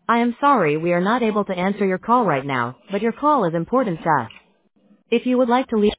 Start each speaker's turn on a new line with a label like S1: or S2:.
S1: I am sorry we are not able to answer your call right now, but your call is important to us. If you would like to leave